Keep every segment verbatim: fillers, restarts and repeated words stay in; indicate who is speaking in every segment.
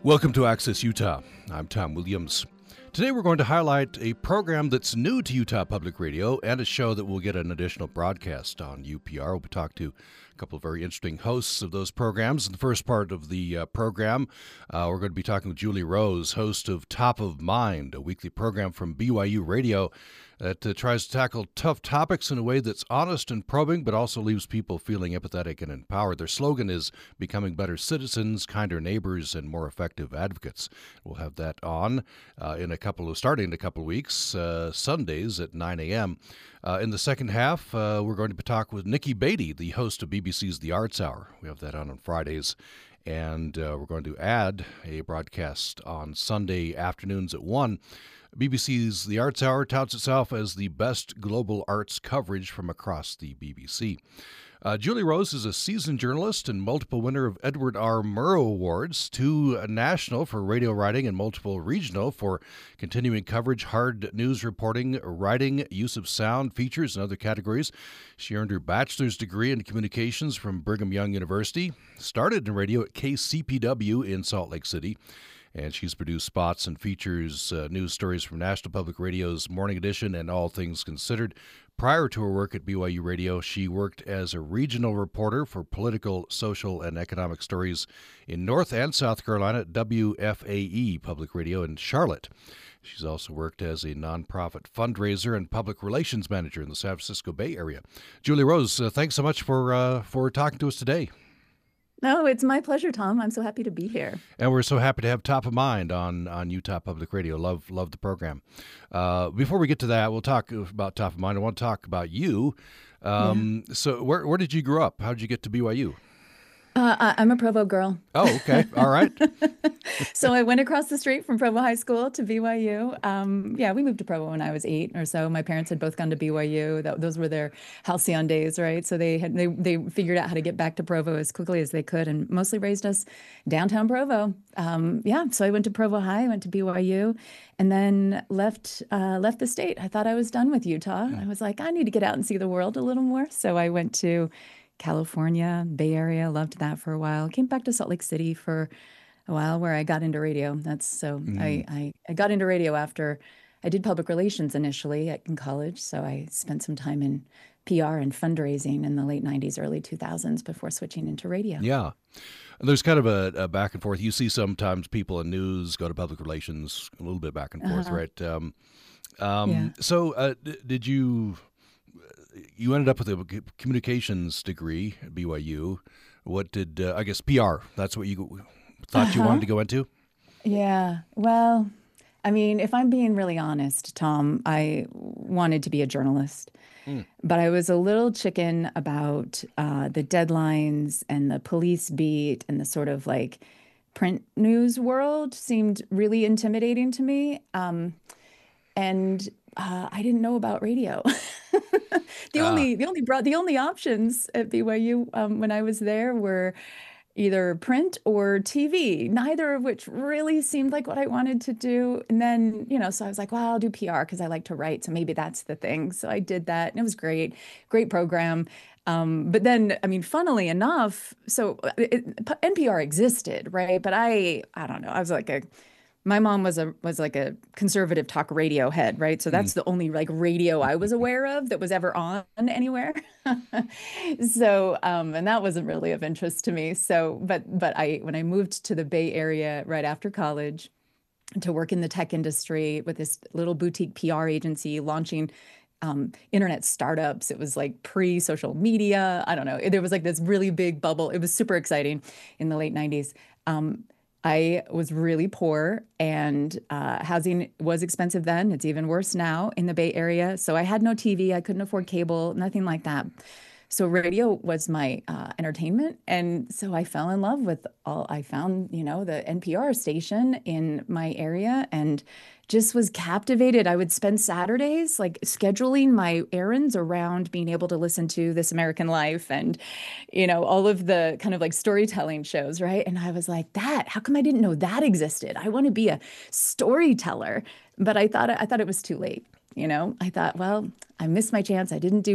Speaker 1: Welcome to Access Utah. I'm Tom Williams. Today we're going to highlight a program that's new to Utah Public Radio and a show that will get an additional broadcast on U P R. We'll talk to a couple of very interesting hosts of those programs. In the first part of the uh, program, uh, we're going to be talking with Julie Rose, host of Top of Mind, a weekly program from B Y U Radio that uh, tries to tackle tough topics in a way that's honest and probing, but also leaves people feeling empathetic and empowered. Their slogan is becoming better citizens, kinder neighbors, and more effective advocates. We'll have that on uh, in a couple of, starting in a couple of weeks, uh, Sundays at nine a.m. Uh, in the second half, uh, we're going to be talking with Nikki Beatty, the host of B B C's The Arts Hour. We have that on on Fridays. And uh, we're going to add a broadcast on Sunday afternoons at one. B B C's The Arts Hour touts itself as the best global arts coverage from across the B B C. Uh, Julie Rose is a seasoned journalist and multiple winner of Edward R. Murrow Awards, two national for radio writing and multiple regional for continuing coverage, hard news reporting, writing, use of sound, features, and other categories. She earned her bachelor's degree in communications from Brigham Young University, started in radio at K C P W in Salt Lake City, and she's produced spots and features, uh, news stories from National Public Radio's Morning Edition and All Things Considered. Prior to her work at B Y U Radio, she worked as a regional reporter for political, social, and economic stories in North and South Carolina at W F A E Public Radio in Charlotte. She's also worked as a nonprofit fundraiser and public relations manager in the San Francisco Bay Area. Julie Rose, uh, thanks so much for uh, for talking to us today.
Speaker 2: No, it's my pleasure, Tom. I'm so happy to be here.
Speaker 1: And we're so happy to have Top of Mind on, on Utah Public Radio. Love love the program. Uh, before we get to that, we'll talk about Top of Mind. I want to talk about you. Um, yeah. So where where did you grow up? How did you get to B Y U?
Speaker 2: Uh, I'm a Provo girl.
Speaker 1: Oh, okay. All right.
Speaker 2: So I went across the street from Provo High School to B Y U. Um, yeah, we moved to Provo when I was eight or so. My parents had both gone to B Y U. That, those were their halcyon days, right? So they had they they figured out how to get back to Provo as quickly as they could, and mostly raised us downtown Provo. Um, yeah, so I went to Provo High, went to B Y U, and then left uh, left the state. I thought I was done with Utah. I was like, I need to get out and see the world a little more. So I went to California, Bay Area, loved that for a while. Came back to Salt Lake City for a while where I got into radio. That's so mm. I, I, I got into radio after I did public relations initially at, in college. So I spent some time in P R and fundraising in the late nineties, early two thousands before switching into radio.
Speaker 1: Yeah. There's kind of a, a back and forth. You see sometimes people in news go to public relations, a little bit back and forth, uh-huh. right? Um, um, yeah. So uh, d- did you... You ended up with a communications degree at B Y U. What did, uh, I guess, P R, that's what you thought uh-huh. you wanted to go into?
Speaker 2: Yeah. Well, I mean, if I'm being really honest, Tom, I wanted to be a journalist. Mm. But I was a little chicken about uh, the deadlines and the police beat and the sort of like print news world seemed really intimidating to me. Um, and uh, I didn't know about radio. The uh. only the only broad, the only options at B Y U um, when I was there were either print or T V, neither of which really seemed like what I wanted to do. And then, you know, so I was like, well, I'll do P R because I like to write. So maybe that's the thing. So I did that and it was great, great program. Um, but then, I mean, funnily enough, so it, N P R existed, right? But I, I don't know, I was like a My mom was a was like a conservative talk radio head, right? So that's mm. the only like radio I was aware of that was ever on anywhere. so, um, and that wasn't really of interest to me. So, but but I when I moved to the Bay Area right after college to work in the tech industry with this little boutique P R agency launching um, internet startups. It was like pre-social media. I don't know. There was like this really big bubble. It was super exciting in the late nineties. Um, I was really poor and uh, housing was expensive then. It's even worse now in the Bay Area. So I had no T V. I couldn't afford cable, nothing like that. So radio was my uh, entertainment. And so I fell in love with all, I found, you know, the N P R station in my area and just was captivated. I would spend Saturdays like scheduling my errands around being able to listen to This American Life and, you know, all of the kind of like storytelling shows, right? And I was like, that, how come I didn't know that existed? I want to be a storyteller. But I thought I thought it was too late. You know, I thought, well, I missed my chance. I didn't do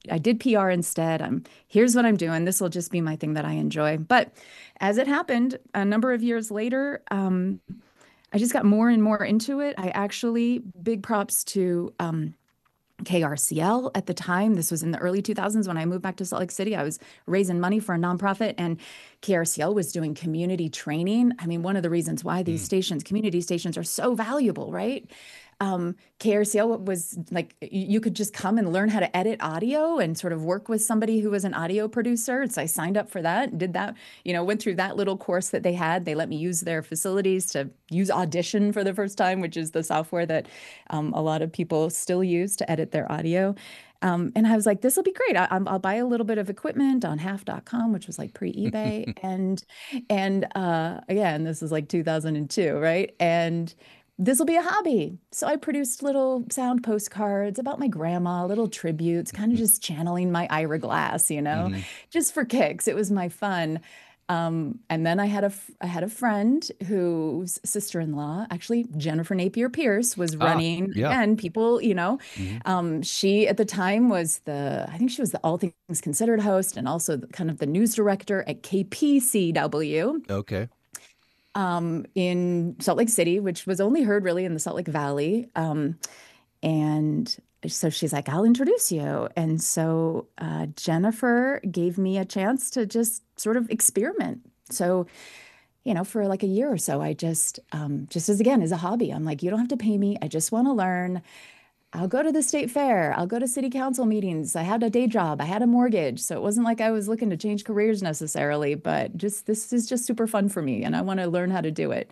Speaker 2: I did P R instead. I'm here's what I'm doing. This will just be my thing that I enjoy. But as it happened, a number of years later, um, I just got more and more into it. I actually, big props to um, K R C L at the time. This was in the early two thousands when I moved back to Salt Lake City. I was raising money for a nonprofit, and K R C L was doing community training. I mean, one of the reasons why these
Speaker 1: Mm.
Speaker 2: stations, community stations, are so valuable, right? Um, K R C L was like, you could just come and learn how to edit audio and sort of work with somebody who was an audio producer. So I signed up for that, did that, you know, went through that little course that they had. They let me use their facilities to use Audition for the first time, which is the software that um, a lot of people still use to edit their audio. Um, and I was like, this will be great. I, I'm- I'll buy a little bit of equipment on half dot com, which was like pre-eBay. and, and uh, again, this is like two thousand two, right? And this will be a hobby. So I produced little sound postcards about my grandma, little tributes, kind of just channeling my Ira Glass, you know,
Speaker 1: Hmm.
Speaker 2: just for kicks. It was my fun. Um, and then I had a f- I had a friend whose sister-in-law, actually Jennifer Napier Pierce, was
Speaker 1: Ah,
Speaker 2: running
Speaker 1: yeah.
Speaker 2: again. People, you know,
Speaker 1: Hmm.
Speaker 2: um, she at the time was the I think she was the All Things Considered host and also the, kind of the news director at K P C W
Speaker 1: Okay.
Speaker 2: um, in Salt Lake City, which was only heard really in the Salt Lake Valley. Um, and so she's like, I'll introduce you. And so uh, Jennifer gave me a chance to just sort of experiment. So, you know, for like a year or so, I just, um, just as again, as a hobby, I'm like, you don't have to pay me. I just want to learn. I'll go to the state fair. I'll go to city council meetings. I had a day job. I had a mortgage. So it wasn't like I was looking to change careers necessarily, but just this is just super fun for me. And I want to learn how to do it.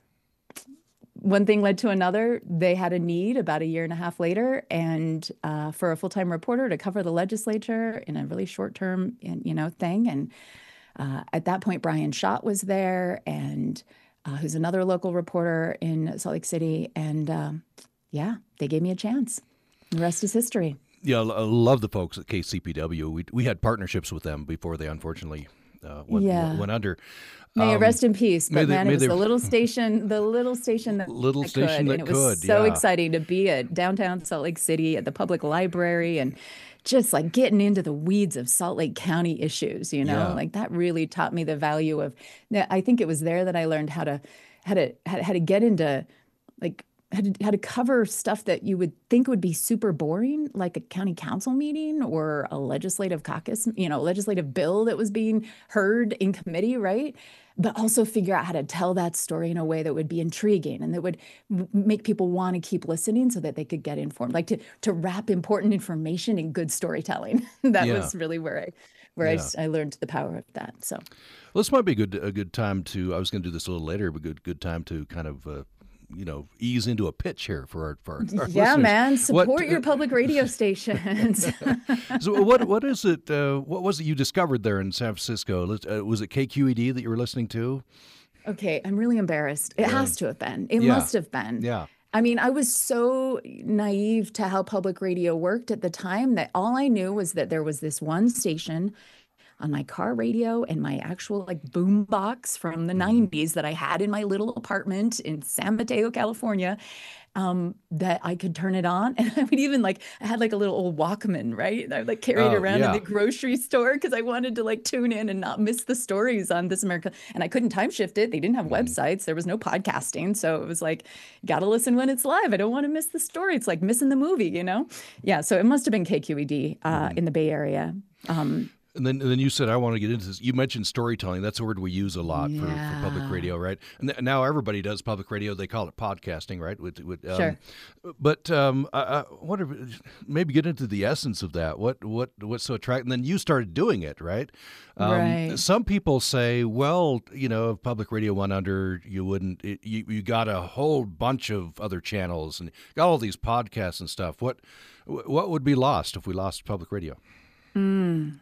Speaker 2: One thing led to another. They had a need about a year and a half later, and uh, for a full-time reporter to cover the legislature in a really short-term, you know, thing. And uh, at that point, Brian Schott was there, and uh, who's another local reporter in Salt Lake City. And um, yeah, they gave me a chance. The rest is history.
Speaker 1: Yeah, I love the folks at K C P W. We we had partnerships with them before they unfortunately uh, went
Speaker 2: Yeah.
Speaker 1: went under.
Speaker 2: May it
Speaker 1: Um,
Speaker 2: rest in peace.
Speaker 1: may
Speaker 2: But
Speaker 1: they
Speaker 2: man, it
Speaker 1: may
Speaker 2: was
Speaker 1: they
Speaker 2: the little station, the little station that,
Speaker 1: little
Speaker 2: that
Speaker 1: station
Speaker 2: could.
Speaker 1: that
Speaker 2: And it was
Speaker 1: could.
Speaker 2: so
Speaker 1: Yeah.
Speaker 2: exciting to be at downtown Salt Lake City at the public library and just like getting into the weeds of Salt Lake County issues, you know,
Speaker 1: Yeah.
Speaker 2: like that really taught me the value of, I think it was there that I learned how to, how to, how, how to get into like, how to, how to cover stuff that you would think would be super boring, like a county council meeting or a legislative caucus, you know, legislative bill that was being heard in committee, right? But also figure out how to tell that story in a way that would be intriguing and that would m- make people want to keep listening so that they could get informed, like to to wrap important information in good storytelling. That
Speaker 1: Yeah.
Speaker 2: was really where I where I,
Speaker 1: Yeah.
Speaker 2: s- I learned the power of that. So
Speaker 1: Well, this might be a good a good time to. I was going to do this a little later, but good good time to kind of uh, you know ease into a pitch here for our for our, our
Speaker 2: yeah,
Speaker 1: listeners.
Speaker 2: man,
Speaker 1: What
Speaker 2: support your
Speaker 1: uh,
Speaker 2: public radio stations.
Speaker 1: so what what is it? Uh, what was it you discovered there in San Francisco? Let's- Uh, was it K Q E D that you were listening to?
Speaker 2: Okay, I'm really embarrassed. It
Speaker 1: Uh,
Speaker 2: has to have been. It
Speaker 1: yeah,
Speaker 2: must have been.
Speaker 1: yeah.
Speaker 2: I mean, I was so naive to how public radio worked at the time that all I knew was that there was this one station on my car radio and my actual like boom box from the
Speaker 1: Hmm.
Speaker 2: nineties that I had in my little apartment in San Mateo, California, um, that I could turn it on. And I would even like, I had like a little old Walkman, right? I would like carry it
Speaker 1: Oh
Speaker 2: around in the
Speaker 1: yeah.
Speaker 2: grocery store because I wanted to like tune in and not miss the stories on This America. And I couldn't time shift it. They didn't have
Speaker 1: Hmm.
Speaker 2: websites. There was no podcasting. So it was like, got to listen when it's live. I don't want to miss the story. It's like missing the movie, you know? Yeah. So it must have been K Q E D uh,
Speaker 1: Hmm.
Speaker 2: in the Bay Area. Um,
Speaker 1: And then, and then you said, I want to get into this. You mentioned storytelling. That's a word we use a lot for, for public
Speaker 2: yeah.
Speaker 1: radio, right? And th- now everybody does public radio. They call it podcasting, right? With, with, um,
Speaker 2: Sure.
Speaker 1: But um, I, I wonder, maybe get into the essence of that. What what what's so attractive? And then you started doing it, right? Um,
Speaker 2: Right.
Speaker 1: Some people say, well, you know, if public radio went under, you wouldn't. It, you you got a whole bunch of other channels and got all these podcasts and stuff. What what would be lost if we lost public radio?
Speaker 2: Mm.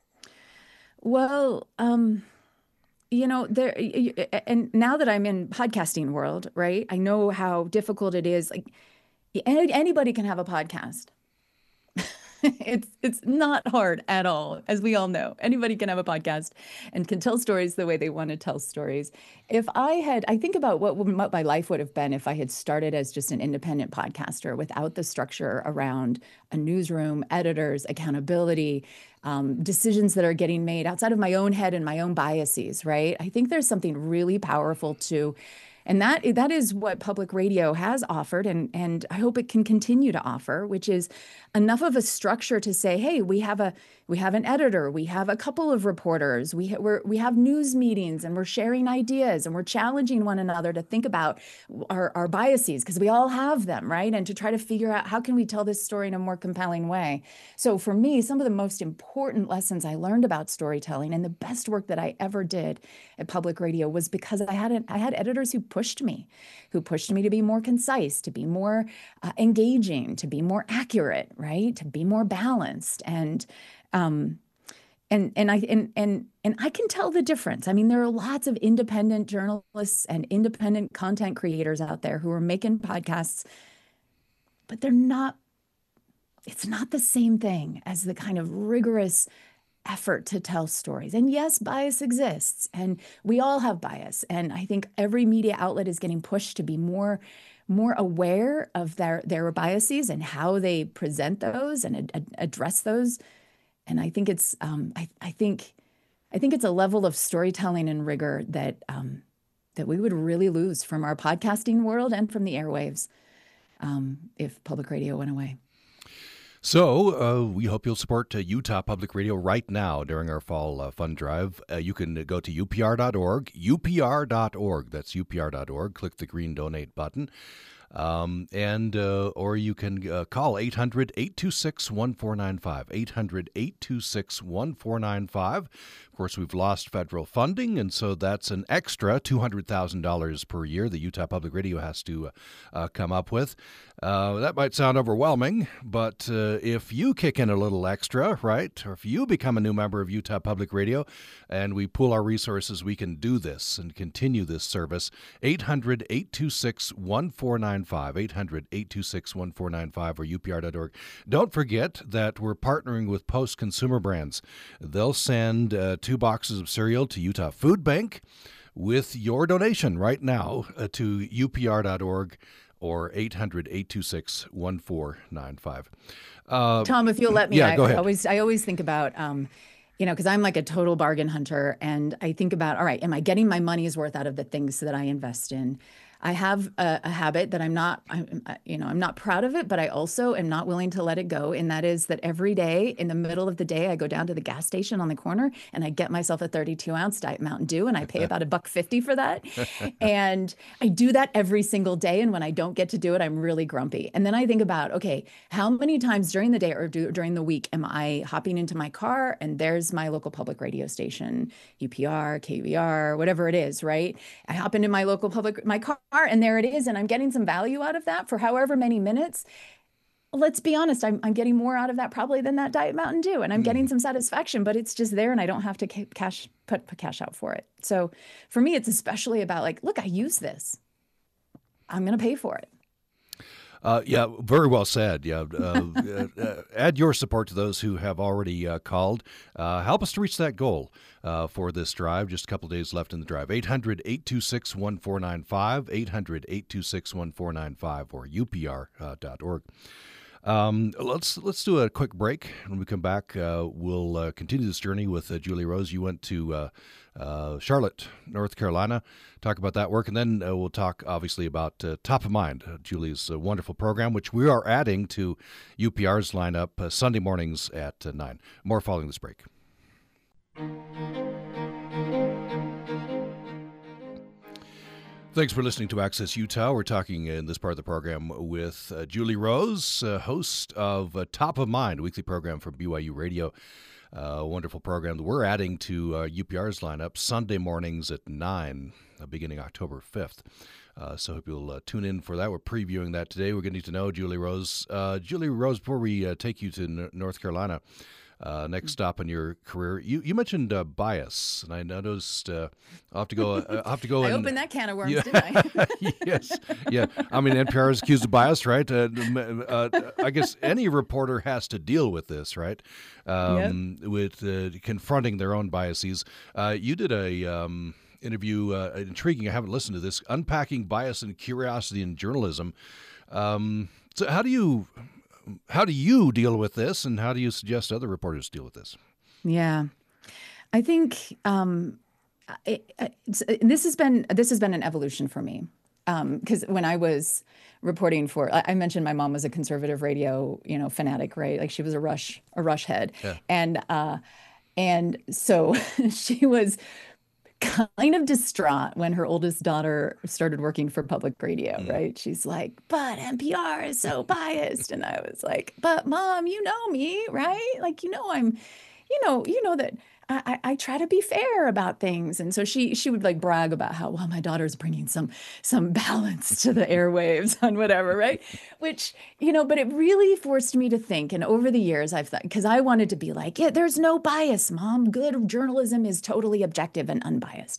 Speaker 2: Well, um, you know, there, y- y- and now that I'm in podcasting world, right? I know how difficult it is. Like any- anybody can have a podcast. It's it's not hard at all, as we all know. Anybody can have a podcast and can tell stories the way they want to tell stories. If I had, I think about what, would- what my life would have been if I had started as just an independent podcaster without the structure around a newsroom, editors, accountability, um, decisions that are getting made outside of my own head and my own biases, right? I think there's something really powerful to and that that is what public radio has offered, and and I hope it can continue to offer, which is enough of a structure to say, hey, we have a we have an editor, we have a couple of reporters, we ha- we're, we have news meetings, and we're sharing ideas, and we're challenging one another to think about our, our biases, because we all have them, right? And to try to figure out how can we tell this story in a more compelling way. So for me, some of the most important lessons I learned about storytelling and the best work that I ever did at public radio was because I had an, I had editors who pushed me, who pushed me to be more concise, to be more uh, engaging, to be more accurate, right? To be more balanced. And um, and and I and and and I can tell the difference. I mean, there are lots of independent journalists and independent content creators out there who are making podcasts, but they're not, it's not the same thing as the kind of rigorous effort to tell stories. And yes, bias exists, and we all have bias. And I think every media outlet is getting pushed to be more more aware of their their biases and how they present those and ad- ad- address those. And I think it's um, I, I think I think it's a level of storytelling and rigor that um, that we would really lose from our podcasting world and from the airwaves um, if public radio went away.
Speaker 1: So uh, we hope you'll support uh, Utah Public Radio right now during our fall uh, fund drive. Uh, you can go to U P R dot org, U P R dot org. That's U P R dot org. Click the green donate button. Um, and uh, or you can uh, call eight hundred, eight two six, one four nine five, eight hundred, eight two six, one four nine five. Of course, we've lost federal funding, and so that's an extra two hundred thousand dollars per year that Utah Public Radio has to uh, uh, come up with. Uh, that might sound overwhelming, but uh, if you kick in a little extra, right, or if you become a new member of Utah Public Radio and we pool our resources, we can do this and continue this service. eight hundred, eight two six, one four nine five, eight hundred, eight two six, one four nine five, or U P R dot org. Don't forget that we're partnering with Post Consumer Brands. They'll send uh, two boxes of cereal to Utah Food Bank with your donation right now uh, to U P R dot org or eight hundred, eight two six, one four nine five. Uh,
Speaker 2: Tom, if you'll let me,
Speaker 1: yeah,
Speaker 2: I,
Speaker 1: go ahead.
Speaker 2: I always I always think about, um, you know, because I'm like a total bargain hunter, and I think about, all right, am I getting my money's worth out of the things that I invest in? I have a, a habit that I'm not, I'm, you know, I'm not proud of it, but I also am not willing to let it go. And that is that every day in the middle of the day, I go down to the gas station on the corner and I get myself a thirty-two ounce Diet Mountain Dew, and I pay about a buck fifty for that. And I do that every single day. And when I don't get to do it, I'm really grumpy. And then I think about, okay, how many times during the day or do, during the week am I hopping into my car and there's my local public radio station, U P R, K V R, whatever it is, right? I hop into my local public, my car, and there it is, and I'm getting some value out of that for however many minutes. Let's be honest, I'm, I'm getting more out of that probably than that Diet Mountain Dew, and I'm mm. getting some satisfaction, but it's just there, and I don't have to cash put, put cash out for it. So for me, it's especially about like, look, I use this. I'm going to pay for it.
Speaker 1: Uh, yeah, very well said. Yeah, uh, uh, add your support to those who have already uh, called. Uh, help us to reach that goal uh, for this drive. Just a couple of days left in the drive. eight hundred, eight two six, one four nine five, eight hundred, eight two six, one four nine five, or U P R dot org. Um, let's let's do a quick break. When we come back, uh, we'll uh, continue this journey with uh, Julie Rose. You went to uh, uh, Charlotte, North Carolina, talk about that work, and then uh, we'll talk obviously about uh, Top of Mind, uh, Julie's uh, wonderful program, which we are adding to U P R's lineup uh, Sunday mornings at uh, nine. More following this break. Thanks for listening to Access Utah. We're talking in this part of the program with uh, Julie Rose, uh, host of uh, Top of Mind, a weekly program from B Y U Radio. Uh, a wonderful program that we're adding to uh, U P R's lineup Sunday mornings at nine, uh, beginning October fifth. Uh, so hope you'll uh, tune in for that. We're previewing that today. We're getting to know Julie Rose. Uh, Julie Rose, before we uh, take you to N- North Carolina, Uh, next stop in your career, you you mentioned uh, bias, and I noticed uh, I'll have to go. Uh, I'll have to go.
Speaker 2: I
Speaker 1: and,
Speaker 2: opened that can of worms,
Speaker 1: yeah,
Speaker 2: didn't I?
Speaker 1: yes, yeah. I mean, N P R is accused of bias, right? Uh, uh, I guess any reporter has to deal with this, right? Um, yep. With uh, confronting their own biases. Uh, you did a um, interview, uh, intriguing. I haven't listened to this. Unpacking bias and curiosity in journalism. Um, so, how do you? How do you deal with this, and how do you suggest other reporters deal with this?
Speaker 2: Yeah, I think um, it, it's, this has been this has been an evolution for me, because um, when I was reporting for, I mentioned my mom was a conservative radio, you know, fanatic, right? Like she was a Rush a Rush head, yeah. and uh, and so she was kind of distraught when her oldest daughter started working for public radio, mm. right? She's like, but N P R is so biased. And I was like, but Mom, you know me, right? Like, you know, I'm, you know, you know that I, I try to be fair about things. And so she she would like brag about how, well, my daughter's bringing some some balance to the airwaves on whatever, right? Which, you know, but it really forced me to think. And over the years, I've thought, because I wanted to be like, yeah, there's no bias, Mom. Good journalism is totally objective and unbiased.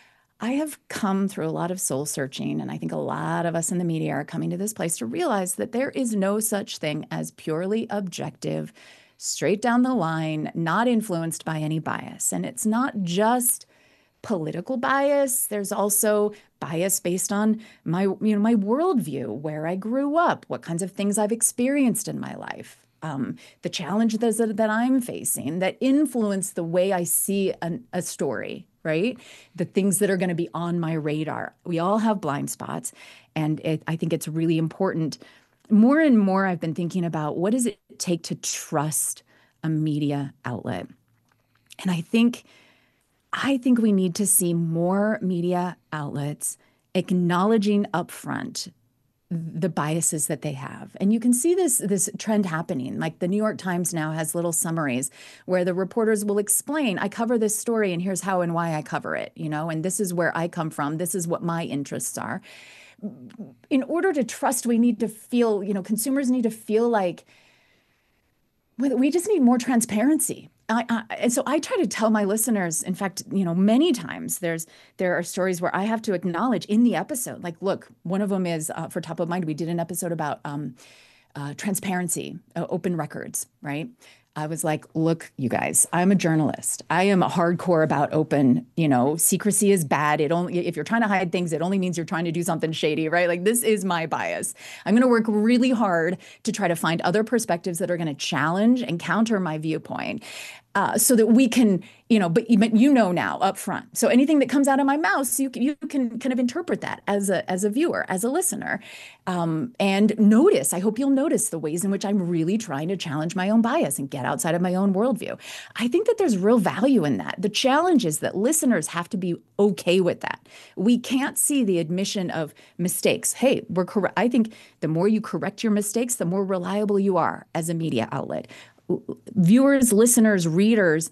Speaker 2: I have come through a lot of soul searching, and I think a lot of us in the media are coming to this place to realize that there is no such thing as purely objective, straight down the line, not influenced by any bias. And it's not just political bias. There's also bias based on my, you know, my worldview, where I grew up, what kinds of things I've experienced in my life, um, the challenges that, that I'm facing that influence the way I see an, a story, right? The things that are going to be on my radar. We all have blind spots. And it, I think it's really important. More and more, I've been thinking about what does it take to trust a media outlet? And I think, I think we need to see more media outlets acknowledging upfront the biases that they have. And you can see this, this trend happening. Like the New York Times now has little summaries where the reporters will explain, I cover this story and here's how and why I cover it, you know, and this is where I come from. This is what my interests are. In order to trust, we need to feel, you know, consumers need to feel like we just need more transparency. I, I, and so I try to tell my listeners, in fact, you know, many times there's there are stories where I have to acknowledge in the episode, like, look, one of them is uh, for Top of Mind. We did an episode about um, uh, transparency, uh, open records, right? I was like, look, you guys, I'm a journalist. I am hardcore about open, you know, secrecy is bad. It only, if you're trying to hide things, it only means you're trying to do something shady, right? Like this is my bias. I'm going to work really hard to try to find other perspectives that are going to challenge and counter my viewpoint. Uh, so that we can, you know, but, but you know now up front. So anything that comes out of my mouth, you can, you can kind of interpret that as a as a viewer, as a listener, um, and notice. I hope you'll notice the ways in which I'm really trying to challenge my own bias and get outside of my own worldview. I think that there's real value in that. The challenge is that listeners have to be okay with that. We can't see the admission of mistakes. Hey, we're correct. I think the more you correct your mistakes, the more reliable you are as a media outlet. Viewers, listeners, readers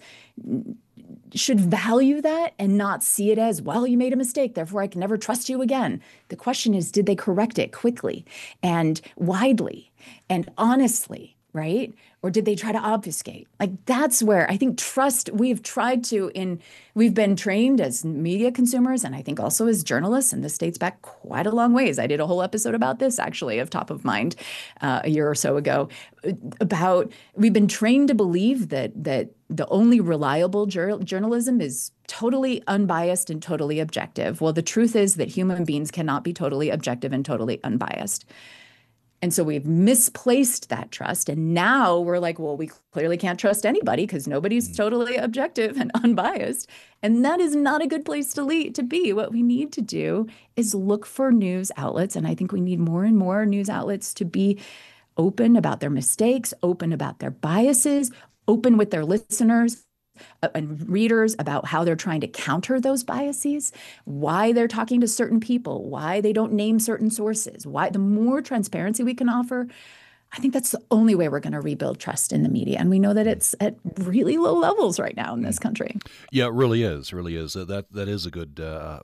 Speaker 2: should value that and not see it as, well, you made a mistake, therefore I can never trust you again. The question is, did they correct it quickly and widely and honestly, right? Or did they try to obfuscate? Like that's where I think trust, we've tried to in, we've been trained as media consumers and I think also as journalists, and this dates back quite a long ways. I did a whole episode about this actually of Top of Mind uh, a year or so ago about, we've been trained to believe that that the only reliable jur- journalism is totally unbiased and totally objective. Well, the truth is that human beings cannot be totally objective and totally unbiased. And so we've misplaced that trust. And now we're like, well, we clearly can't trust anybody because nobody's totally objective and unbiased. And that is not a good place to lead, to be. What we need to do is look for news outlets. And I think we need more and more news outlets to be open about their mistakes, open about their biases, open with their listeners and readers about how they're trying to counter those biases, why they're talking to certain people, why they don't name certain sources, why the more transparency we can offer, I think that's the only way we're going to rebuild trust in the media. And we know that it's at really low levels right now in this country.
Speaker 1: Yeah, it really is. Really is. Uh, that that is a good uh, uh,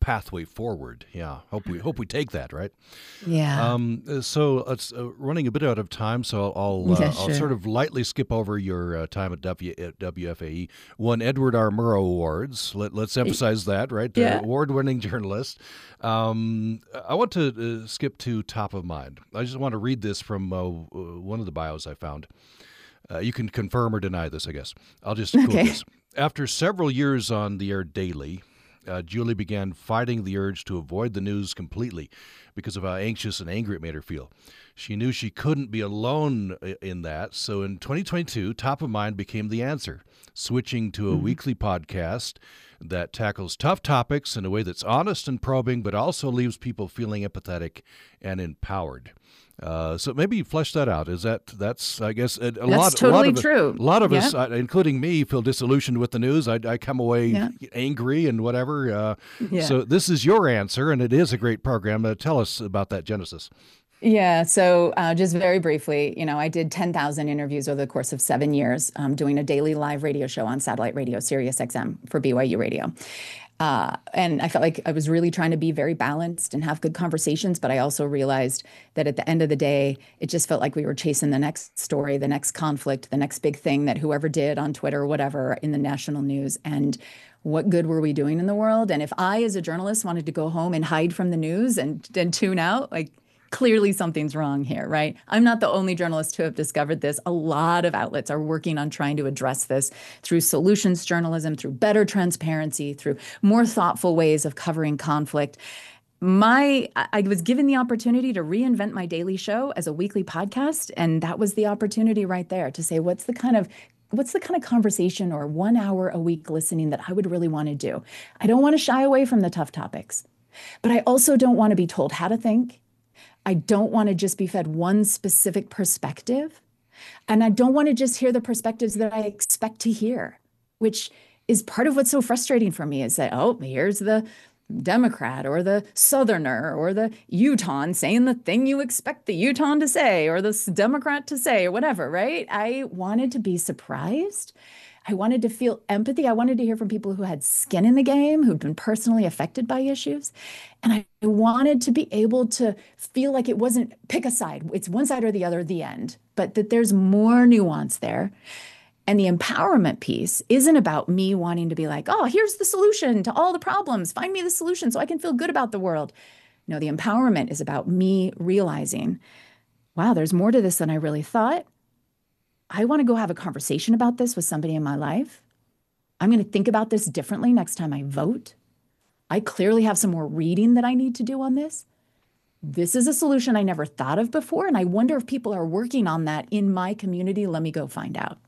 Speaker 1: pathway forward. Yeah, hope we hope we take that, right?
Speaker 2: Yeah.
Speaker 1: Um, uh, so it's uh, running a bit out of time, so I'll uh,
Speaker 2: Yeah,
Speaker 1: I'll
Speaker 2: sure.
Speaker 1: sort of lightly skip over your uh, time at, w, at W F A E. Won Edward R. Murrow Awards. Let, let's emphasize that, right? Uh,
Speaker 2: Yeah.
Speaker 1: award-winning journalist. Um, I want to uh, skip to top of mind. I just want to read this from uh, one of the bios I found. Uh, you can confirm or deny this, I guess. I'll just quote
Speaker 2: Okay.
Speaker 1: this. After several years on the air daily, uh, Julie began fighting the urge to avoid the news completely because of how anxious and angry it made her feel. She knew she couldn't be alone in that, so in twenty twenty-two, Top of Mind became the answer, switching to a
Speaker 2: Mhm.
Speaker 1: weekly podcast that tackles tough topics in a way that's honest and probing, but also leaves people feeling empathetic and empowered. Uh, so maybe flesh that out. Is that that's I guess a, a
Speaker 2: That's
Speaker 1: lot a lot
Speaker 2: totally
Speaker 1: of
Speaker 2: true.
Speaker 1: a lot of
Speaker 2: Yeah.
Speaker 1: us, uh, including me, feel disillusioned with the news. I, I come away
Speaker 2: Yeah.
Speaker 1: angry and whatever. Uh,
Speaker 2: Yeah.
Speaker 1: So this is your answer, and it is a great program. Uh, tell us about that genesis.
Speaker 2: Yeah, so uh, just very briefly, you know, I did ten thousand interviews over the course of seven years, um, doing a daily live radio show on satellite radio, Sirius X M for B Y U Radio. Uh, and I felt like I was really trying to be very balanced and have good conversations, but I also realized that at the end of the day, it just felt like we were chasing the next story, the next conflict, the next big thing that whoever did on Twitter or whatever in the national news. And what good were we doing in the world? And if I, as a journalist, wanted to go home and hide from the news and, and tune out, like, clearly something's wrong here, right? I'm not the only journalist to have discovered this. A lot of outlets are working on trying to address this through solutions journalism, through better transparency, through more thoughtful ways of covering conflict. My, I was given the opportunity to reinvent my daily show as a weekly podcast, and that was the opportunity right there to say, what's the kind of what's the kind of conversation or one hour a week listening that I would really want to do? I don't want to shy away from the tough topics, but I also don't want to be told how to think. I don't want to just be fed one specific perspective. And I don't want to just hear the perspectives that I expect to hear, which is part of what's so frustrating for me is that, oh, here's the Democrat or the Southerner or the Utahn saying the thing you expect the Utahn to say or the Democrat to say or whatever, right? I wanted to be surprised. I wanted to feel empathy. I wanted to hear from people who had skin in the game, who'd been personally affected by issues. And I wanted to be able to feel like it wasn't pick a side. It's one side or the other, the end, but that there's more nuance there. And the empowerment piece isn't about me wanting to be like, oh, here's the solution to all the problems. Find me the solution so I can feel good about the world. No, the empowerment is about me realizing, wow, there's more to this than I really thought. I want to go have a conversation about this with somebody in my life. I'm going to think about this differently next time I vote. I clearly have some more reading that I need to do on this. This is a solution I never thought of before, and I wonder if people are working on that in my community. Let me go find out.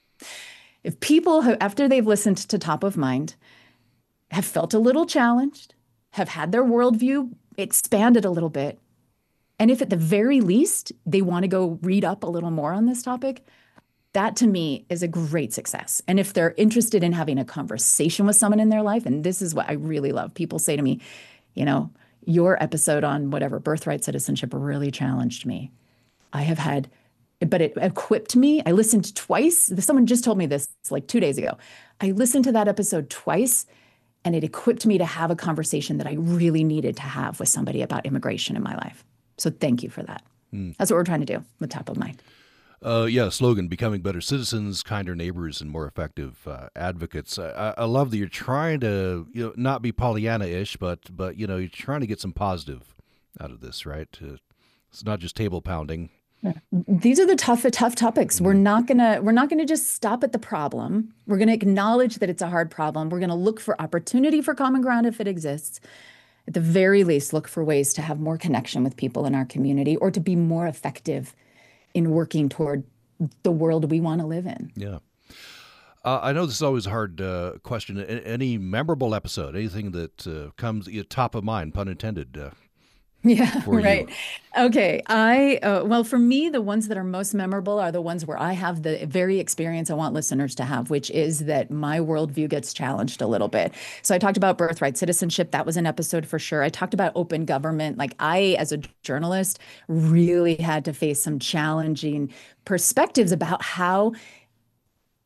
Speaker 2: If people, who, after they've listened to Top of Mind, have felt a little challenged, have had their worldview expanded a little bit, and if at the very least they want to go read up a little more on this topic, that to me is a great success. And if they're interested in having a conversation with someone in their life, and this is what I really love, people say to me, you know, your episode on whatever, birthright citizenship really challenged me. I have had, but it equipped me. I listened twice. Someone just told me this like two days ago. I listened to that episode twice, and it equipped me to have a conversation that I really needed to have with somebody about immigration in my life. So thank you for that. Mm. That's what we're trying to do with Top of Mind.
Speaker 1: Uh, yeah, slogan, becoming better citizens, kinder neighbors, and more effective uh, advocates. I, I love that you're trying to, you know, not be Pollyanna-ish, but, but, you know, you're trying to get some positive out of this, right? Uh, it's not just table pounding.
Speaker 2: These are the tough, tough topics. We're not gonna, we're not gonna just stop at the problem. We're gonna acknowledge that it's a hard problem. We're gonna look for opportunity for common ground if it exists. At the very least, look for ways to have more connection with people in our community or to be more effective in working toward the world we want to live in.
Speaker 1: Yeah. Uh, I know this is always a hard uh, question. A- any memorable episode, anything that uh, comes you know, top of mind, pun intended, uh,
Speaker 2: Yeah,
Speaker 1: for
Speaker 2: right.
Speaker 1: you?
Speaker 2: Okay. I, uh, well, for me, the ones that are most memorable are the ones where I have the very experience I want listeners to have, which is that my worldview gets challenged a little bit. So I talked about birthright citizenship. That was an episode for sure. I talked about open government. Like I, as a journalist, really had to face some challenging perspectives about how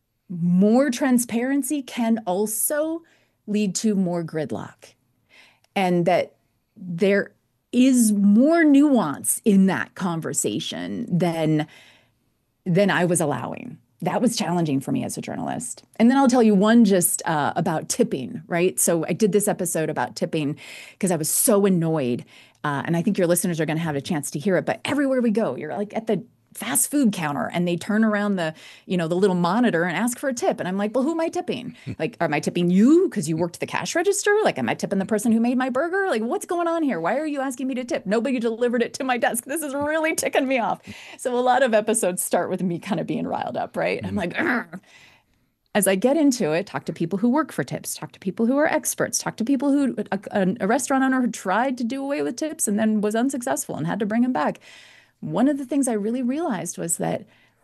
Speaker 2: more transparency can also lead to more gridlock. and that there is more nuance in that conversation than than I was allowing. That was challenging for me as a journalist. And then I'll tell you one just uh, about tipping, right? So I did this episode about tipping because I was so annoyed. Uh, and I think your listeners are going to have a chance to hear it. But everywhere we go, you're like at the fast food counter and they turn around the, you know, the little monitor and ask for a tip. And I'm like, well, who am I tipping? Like, am I tipping you because you worked the cash register? Like, am I tipping the person who made my burger? Like, what's going on here? Why are you asking me to tip? Nobody delivered it to my desk. This is really ticking me off. So a lot of episodes start with me kind of being riled up, right? I'm like, Argh. As I get into it, talk to people who work for tips, talk to people who are experts, talk to people who, a, a restaurant owner who tried to do away with tips and then was unsuccessful and had to bring them back. One of the things I really realized was that,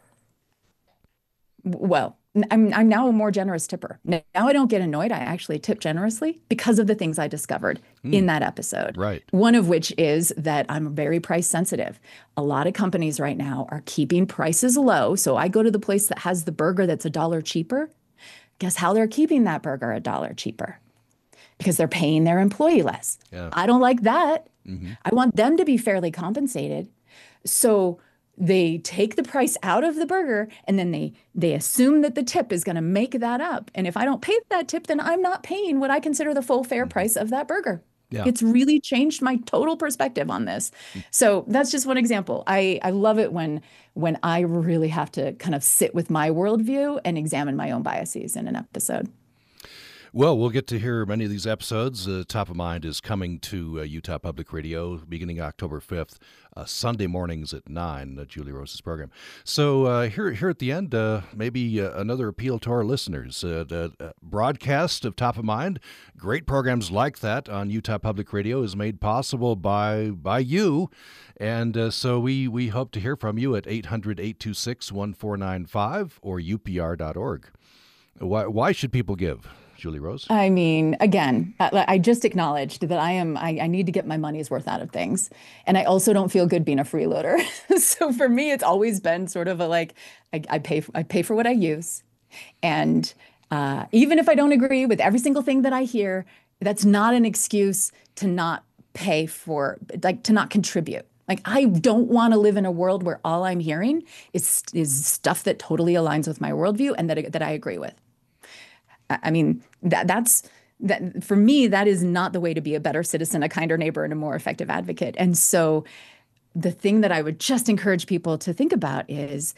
Speaker 2: well, I'm, I'm now a more generous tipper. Now I don't get annoyed. I actually tip generously because of the things I discovered mm. in that episode.
Speaker 1: Right.
Speaker 2: One of which is that I'm very price sensitive. A lot of companies right now are keeping prices low. So I go to the place that has the burger that's a dollar cheaper. Guess how they're keeping that burger a dollar cheaper? Because they're paying their employee less.
Speaker 1: Yeah.
Speaker 2: I don't like that.
Speaker 1: Mm-hmm.
Speaker 2: I want them to be fairly compensated. So they take the price out of the burger and then they they assume that the tip is going to make that up. And if I don't pay that tip, then I'm not paying what I consider the full fair price of that burger. Yeah. It's really changed my total perspective on this. So that's just one example. I, I love it when when I really have to kind of sit with my worldview and examine my own biases in an episode.
Speaker 1: Well, we'll get to hear many of these episodes. Uh, Top of Mind is coming to uh, Utah Public Radio beginning October fifth, uh, Sunday mornings at nine, uh, Julie Rose's program. So uh, here here at the end, uh, maybe uh, another appeal to our listeners. Uh, the uh, broadcast of Top of Mind, great programs like that on Utah Public Radio is made possible by by you. And uh, so we, we hope to hear from you at eight hundred, eight two six, one four nine five or U P R dot org. Why, why should people give? Julie Rose?
Speaker 2: I mean, again, I just acknowledged that I am, I, I need to get my money's worth out of things. And I also don't feel good being a freeloader. So for me, it's always been sort of a like, I, I pay, I pay for what I use. And uh, even if I don't agree with every single thing that I hear, that's not an excuse to not pay for, like to not contribute. Like, I don't want to live in a world where all I'm hearing is, is stuff that totally aligns with my worldview and that, that I agree with. I mean, that that's that for me, that is not the way to be a better citizen, a kinder neighbor, and a more effective advocate. And so the thing that I would just encourage people to think about is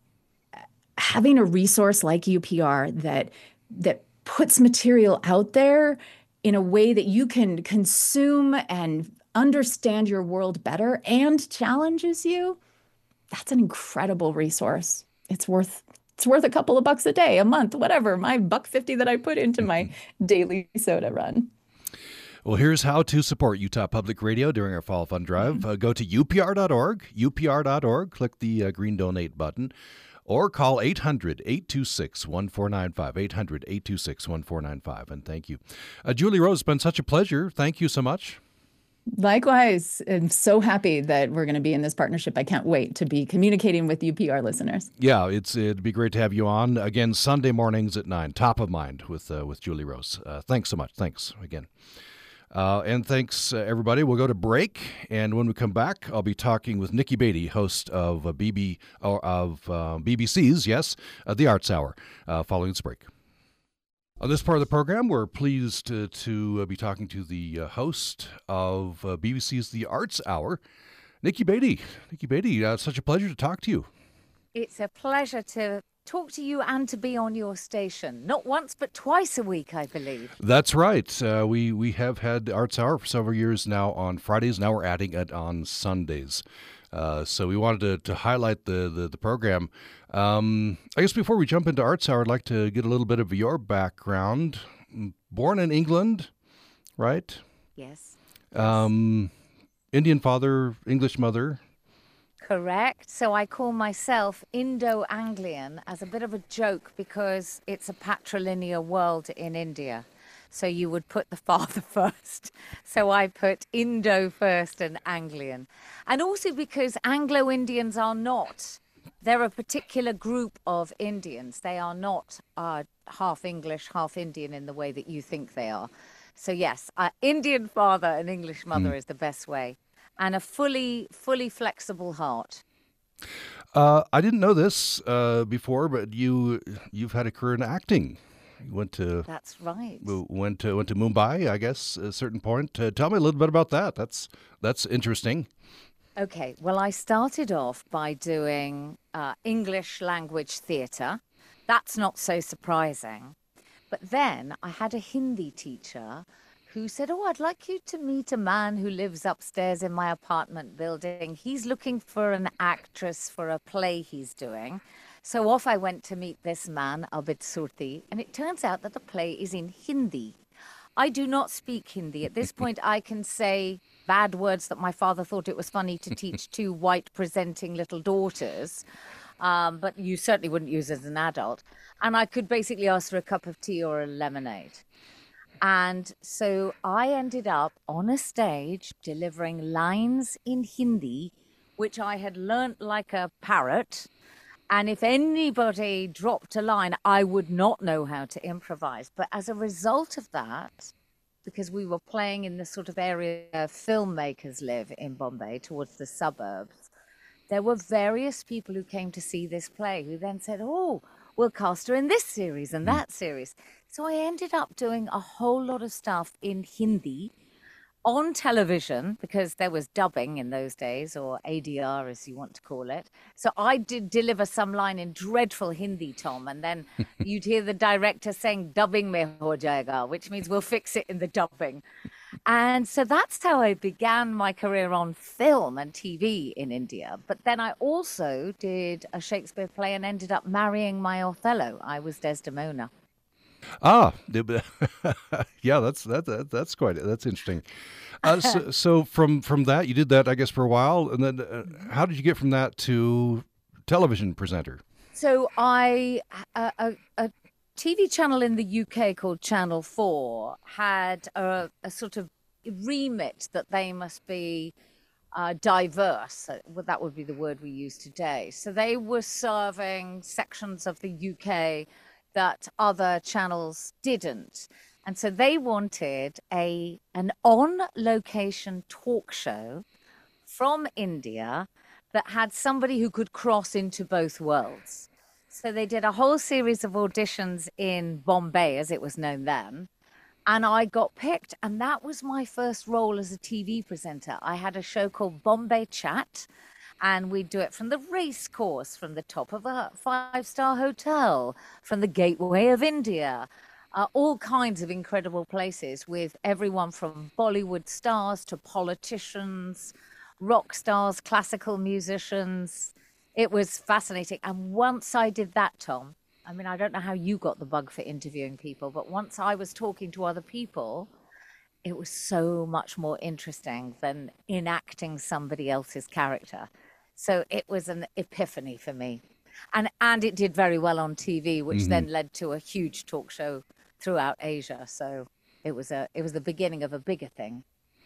Speaker 2: having a resource like U P R that that puts material out there in a way that you can consume and understand your world better and challenges you. That's an incredible resource. It's worth It's worth a couple of bucks a day, a month, whatever, my buck fifty that I put into my daily soda run.
Speaker 1: Well, here's how to support Utah Public Radio during our Fall Fund Drive. Mm-hmm. Uh, go to U P R dot org, U P R dot org, click the uh, green donate button, or call eight hundred, eight two six, one four nine five, eight hundred, eight two six, one four nine five, and thank you. Uh, Julie Rose, it's been such a pleasure. Thank you so much.
Speaker 2: Likewise, I'm so happy that we're going to be in this partnership. I can't wait to be communicating with U P R listeners.
Speaker 1: Yeah, it's it'd be great to have you on again Sunday mornings at nine. Top of Mind with uh, with Julie Rose. Uh, thanks so much. Thanks again, uh, and thanks uh, everybody. We'll go to break, and when we come back, I'll be talking with Nikki Beatty, host of uh, B B or of uh, B B C's yes, uh, the Arts Hour. Uh, following this break. On this part of the program, we're pleased to, to uh, be talking to the uh, host of uh, B B C's The Arts Hour, Nikki Beatty. Nikki Beatty, uh, it's such a pleasure to talk to you.
Speaker 3: It's a pleasure to talk to you and to be on your station. Not once, but twice a week, I believe.
Speaker 1: That's right. Uh, we, we have had the Arts Hour for several years now on Fridays. Now we're adding it on Sundays. Uh, so we wanted to, to highlight the, the, the program. Um, I guess before we jump into Arts Hour, I'd like to get a little bit of your background. Born in England, right?
Speaker 3: Yes.
Speaker 1: Um, Indian father, English mother.
Speaker 3: Correct. So I call myself Indo-Anglian as a bit of a joke because it's a patrilineal world in India. So you would put the father first. So I put Indo first and Anglian. And also because Anglo-Indians are not. They're a particular group of Indians. They are not uh, half English, half Indian in the way that you think they are. So yes, uh, Indian father and English mother
Speaker 1: Mm.
Speaker 3: is the best way, and a fully, fully flexible heart.
Speaker 1: Uh, I didn't know this uh, before, but you you've had a career in acting. You went to
Speaker 3: That's right.
Speaker 1: went to went to Mumbai, I guess, at a certain point. Uh, tell me a little bit about that. That's that's interesting.
Speaker 3: Okay, well, I started off by doing uh, English language theatre. That's not so surprising. But then I had a Hindi teacher who said, "Oh, I'd like you to meet a man who lives upstairs in my apartment building. He's looking for an actress for a play he's doing." So off I went to meet this man, Abid Surti, and it turns out that the play is in Hindi. I do not speak Hindi. At this point, I can say bad words that my father thought it was funny to teach two white presenting little daughters, um, but you certainly wouldn't use as an adult. And I could basically ask for a cup of tea or a lemonade. And so I ended up on a stage delivering lines in Hindi, which I had learnt like a parrot. And if anybody dropped a line, I would not know how to improvise. But as a result of that, because we were playing in the sort of area filmmakers live in Bombay, towards the suburbs, there were various people who came to see this play who then said, "Oh, we'll cast her in this series and that series." So I ended up doing a whole lot of stuff in Hindi on television, because there was dubbing in those days, or A D R as you want to call it. So I did deliver some line in dreadful Hindi, Tom, and then you'd hear the director saying, "Dubbing mein ho jayega," which means we'll fix it in the dubbing. And so that's how I began my career on film and T V in India. But then I also did a Shakespeare play and ended up marrying my Othello. I was Desdemona.
Speaker 1: Ah, yeah, that's that, that that's quite that's interesting. Uh, so, so from from that, you did that, I guess, for a while, and then uh, how did you get from that to television presenter?
Speaker 3: So I a, a, a T V channel in the U K called Channel Four had a, a sort of remit that they must be uh, diverse. Well, that would be the word we use today. So they were serving sections of the U K that other channels didn't. And so they wanted a an on-location talk show from India that had somebody who could cross into both worlds. So they did a whole series of auditions in Bombay, as it was known then. And I got picked. And that was my first role as a T V presenter. I had a show called Bombay Chat. And we'd do it from the race course, from the top of a five-star hotel, from the Gateway of India, uh, all kinds of incredible places with everyone from Bollywood stars to politicians, rock stars, classical musicians. It was fascinating. And once I did that, Tom, I mean, I don't know how you got the bug for interviewing people, but once I was talking to other people, it was so much more interesting than enacting somebody else's character. So it was an epiphany for me. And and it did very well on T V, which mm-hmm. then led to a huge talk show throughout Asia. So it was a it was the beginning of a bigger thing.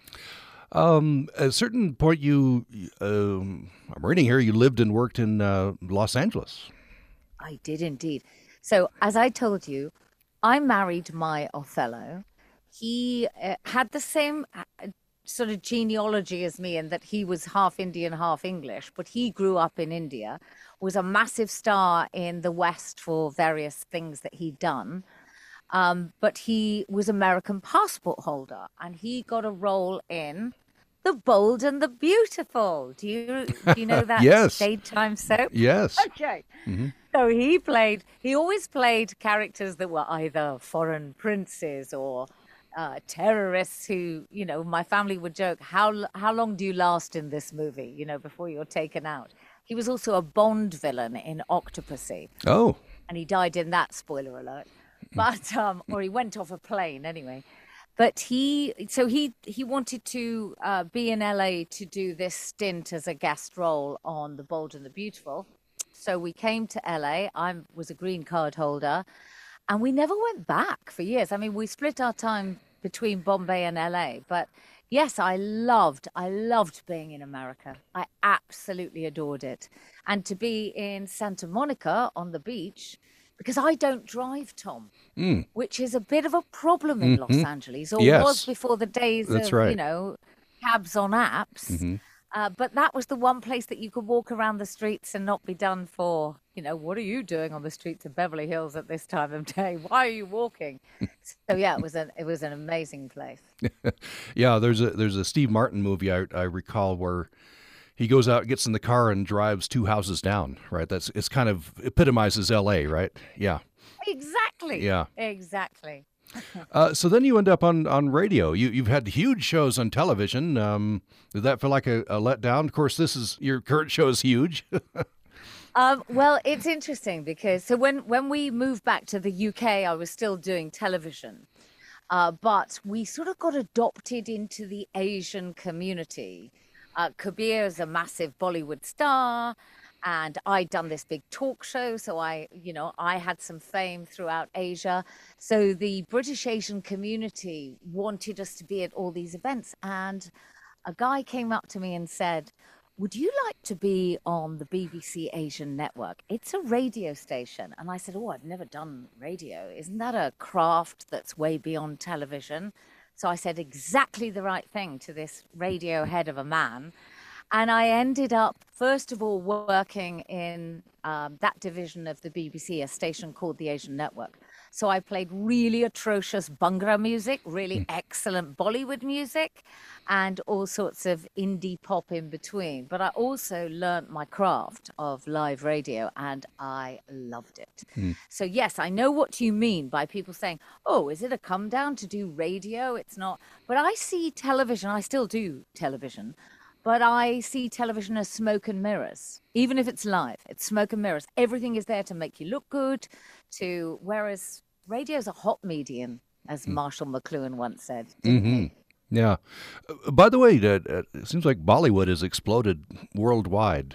Speaker 1: Um, at a certain point, you, um, I'm reading here, you lived and worked in uh, Los Angeles.
Speaker 3: I did indeed. So as I told you, I married my Othello. He uh, had the same uh, sort of genealogy as me, in that he was half Indian, half English, but he grew up in India, was a massive star in the West for various things that he'd done. Um, but he was American passport holder, and he got a role in The Bold and the Beautiful. Do you do you know that
Speaker 1: yes.
Speaker 3: daytime soap?
Speaker 1: Yes.
Speaker 3: Okay.
Speaker 1: Mm-hmm.
Speaker 3: So he played, he always played characters that were either foreign princes or uh, terrorists who, you know, my family would joke, how how long do you last in this movie, you know, before you're taken out? He was also a Bond villain in Octopussy.
Speaker 1: Oh.
Speaker 3: And he died in that, spoiler alert. But, um, or he went off a plane anyway. But he, so he, he wanted to uh, be in L A to do this stint as a guest role on The Bold and the Beautiful. So we came to L A. I was a green card holder, and we never went back for years. I mean, we split our time between Bombay and L A. But yes, I loved, I loved being in America. I absolutely adored it. And to be in Santa Monica on the beach, because I don't drive, Tom,
Speaker 1: Mm.
Speaker 3: which is a bit of a problem in Los
Speaker 1: Mm-hmm.
Speaker 3: Angeles, or
Speaker 1: Yes.
Speaker 3: was before the days
Speaker 1: That's
Speaker 3: of,
Speaker 1: right.
Speaker 3: you know, cabs on apps.
Speaker 1: Mm-hmm.
Speaker 3: Uh, but that was the one place that you could walk around the streets and not be done for, you know, what are you doing on the streets of Beverly Hills at this time of day? Why are you walking? So yeah, it was an it was an amazing place.
Speaker 1: Yeah, there's a there's a Steve Martin movie I I recall where he goes out, gets in the car, and drives two houses down. Right, that's it's kind of epitomizes L A. Right? Yeah,
Speaker 3: Exactly.
Speaker 1: yeah.
Speaker 3: Exactly.
Speaker 1: Uh, so then you end up on, on radio. You you've had huge shows on television. Um, did that feel like a, a letdown? Of course, this is your current show is huge.
Speaker 3: Um, well, it's interesting because so when when we moved back to the U K, I was still doing television, uh, but we sort of got adopted into the Asian community. Uh, Kabir is a massive Bollywood star, and I'd done this big talk show, so I, you know, I had some fame throughout Asia. So the British Asian community wanted us to be at all these events, and a guy came up to me and said, would you like to be on the B B C Asian network? It's a radio station. And I said, oh, I've never done radio. Isn't that a craft that's way beyond television? So I said exactly the right thing to this radio head of a man. And I ended up, first of all, working in um, that division of the B B C, a station called the Asian Network. So I played really atrocious Bhangra music, really excellent Bollywood music, and all sorts of indie pop in between. But I also learnt my craft of live radio, and I loved it. Mm. So yes, I know what you mean by people saying, oh, is it a come down to do radio? It's not. But I see television, I still do television, but I see television as smoke and mirrors. Even if it's live, it's smoke and mirrors. Everything is there to make you look good, to whereas radio is a hot medium, as Marshall McLuhan once said, didn't
Speaker 1: Mm-hmm.
Speaker 3: he?
Speaker 1: Yeah. Uh, by the way, uh, uh, it seems like Bollywood has exploded worldwide.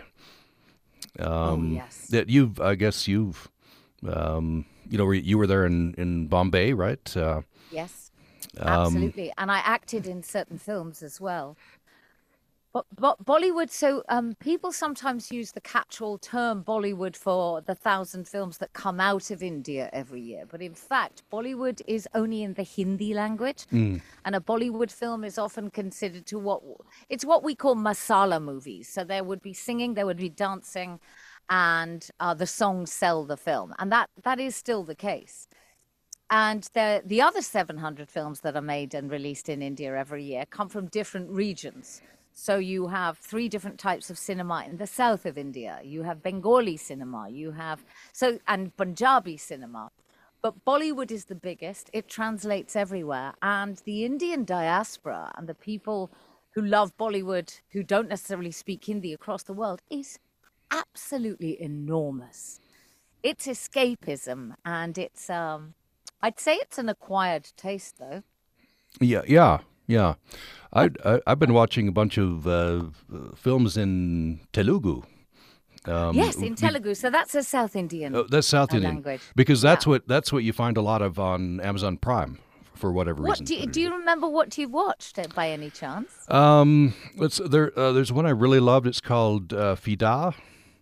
Speaker 1: Um,
Speaker 3: oh, yes.
Speaker 1: That you've, I guess you've, um, you know, you were there in, in Bombay, right? Uh,
Speaker 3: yes,
Speaker 1: um,
Speaker 3: absolutely. And I acted in certain films as well. But, but Bollywood, so um, people sometimes use the catch-all term Bollywood for the thousand films that come out of India every year. But in fact, Bollywood is only in the Hindi language. Mm. And a Bollywood film is often considered to what, it's what we call masala movies. So there would be singing, there would be dancing, and uh, the songs sell the film. And that that is still the case. And the, the other seven hundred films that are made and released in India every year come from different regions. So you have three different types of cinema in the south of India. You have Bengali cinema, you have so and Punjabi cinema. But Bollywood is the biggest. It translates everywhere. And the Indian diaspora and the people who love Bollywood, who don't necessarily speak Hindi across the world, is absolutely enormous. It's escapism, and it's um I'd say it's an acquired taste, though.
Speaker 1: Yeah, yeah. Yeah, I, I I've been watching a bunch of uh, films in Telugu.
Speaker 3: Um, yes, in Telugu. So that's a South Indian.
Speaker 1: Uh, that's South Indian
Speaker 3: language,
Speaker 1: because that's
Speaker 3: yeah.
Speaker 1: what that's what you find a lot of on Amazon Prime for whatever
Speaker 3: what
Speaker 1: reason.
Speaker 3: Do you, do you remember what you watched by any chance?
Speaker 1: Um, it's there. Uh, there's one I really loved. It's called uh, Fida.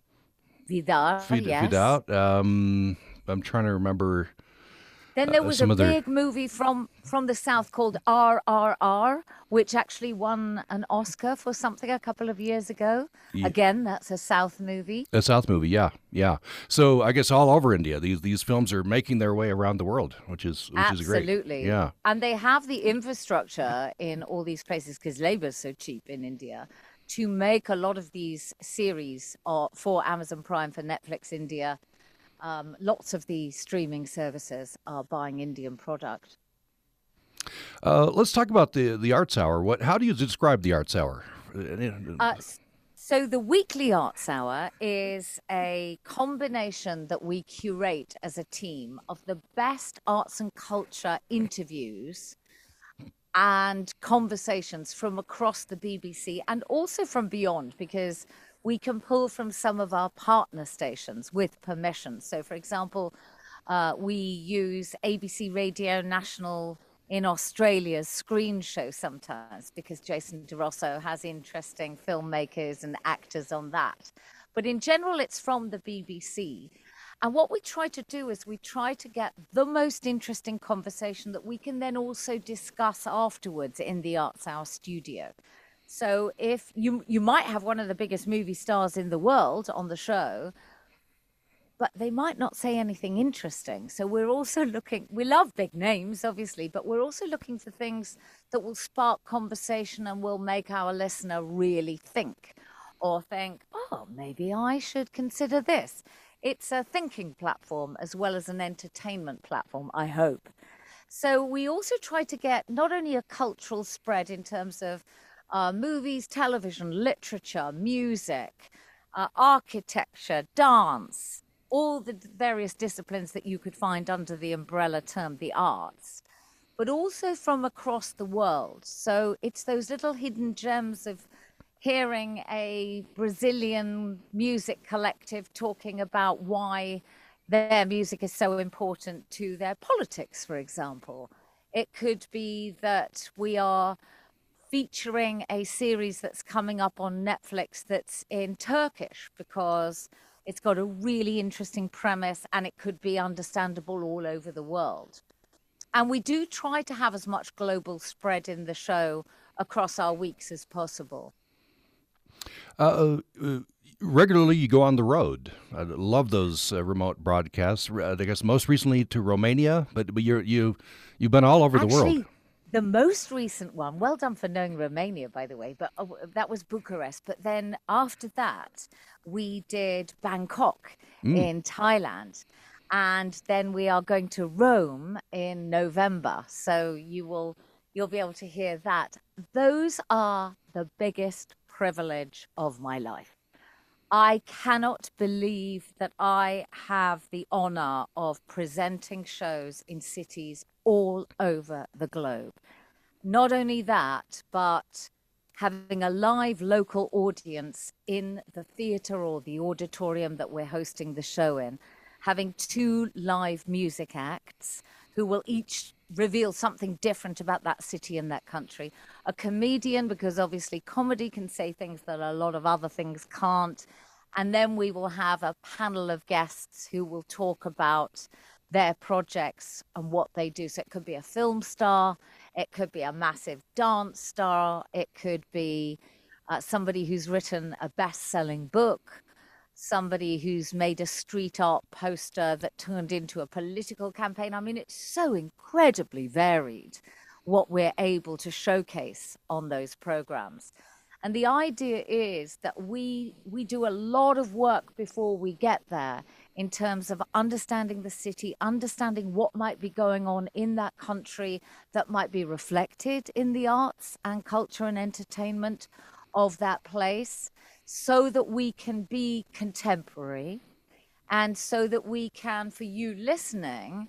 Speaker 3: Vida.
Speaker 1: Fida.
Speaker 3: Yes.
Speaker 1: Fida. Um, I'm trying to remember.
Speaker 3: Then there was
Speaker 1: uh,
Speaker 3: a
Speaker 1: other...
Speaker 3: big movie from, from the South called R R R, which actually won an Oscar for something a couple of years ago. Yeah. Again, that's a South movie.
Speaker 1: A South movie, yeah, yeah. So I guess all over India, these these films are making their way around the world, which is which
Speaker 3: Absolutely.
Speaker 1: is great. Absolutely, yeah.
Speaker 3: And they have the infrastructure in all these places because labor is so cheap in India to make a lot of these series for Amazon Prime, for Netflix India. Um, lots of the streaming services are buying Indian product.
Speaker 1: Uh, let's talk about the the Arts Hour. What? How do you describe the Arts Hour?
Speaker 3: Uh, so the weekly Arts Hour is a combination that we curate as a team of the best arts and culture interviews and conversations from across the B B C and also from beyond, because we can pull from some of our partner stations with permission. So, for example, uh, we use A B C Radio National in Australia's screen show sometimes because Jason DeRosso has interesting filmmakers and actors on that. But in general, it's from the B B C. And what we try to do is we try to get the most interesting conversation that we can then also discuss afterwards in the Arts Hour studio. So if you you might have one of the biggest movie stars in the world on the show, but they might not say anything interesting. So we're also looking, we love big names, obviously, but we're also looking for things that will spark conversation and will make our listener really think or think, oh, maybe I should consider this. It's a thinking platform as well as an entertainment platform, I hope. So we also try to get not only a cultural spread in terms of uh, movies, television, literature, music, uh, architecture, dance, all the various disciplines that you could find under the umbrella term, the arts, but also from across the world. So it's those little hidden gems of hearing a Brazilian music collective talking about why their music is so important to their politics, for example. It could be that we are featuring a series that's coming up on Netflix that's in Turkish because it's got a really interesting premise and it could be understandable all over the world. And we do try to have as much global spread in the show across our weeks as possible.
Speaker 1: Uh, uh, regularly, you go on the road. I love those uh, remote broadcasts. Uh, I guess most recently to Romania, but, but you're, you you've been all over
Speaker 3: Actually,
Speaker 1: the world.
Speaker 3: The most recent one, well done for knowing Romania, by the way, but uh, that was Bucharest. But then after that, we did Bangkok
Speaker 1: Mm.
Speaker 3: in Thailand. And then we are going to Rome in November. So you will, you'll be able to hear that. Those are the biggest privilege of my life. I cannot believe that I have the honor of presenting shows in cities all over the globe. Not only that, but having a live local audience in the theater or the auditorium that we're hosting the show in, having two live music acts who will each reveal something different about that city and that country. A comedian, because obviously comedy can say things that a lot of other things can't. And then we will have a panel of guests who will talk about their projects and what they do. So it could be a film star, it could be a massive dance star, it could be uh, somebody who's written a best-selling book, somebody who's made a street art poster that turned into a political campaign. I mean, it's so incredibly varied what we're able to showcase on those programs. And the idea is that we we do a lot of work before we get there in terms of understanding the city, understanding what might be going on in that country that might be reflected in the arts and culture and entertainment of that place, so that we can be contemporary and so that we can, for you listening,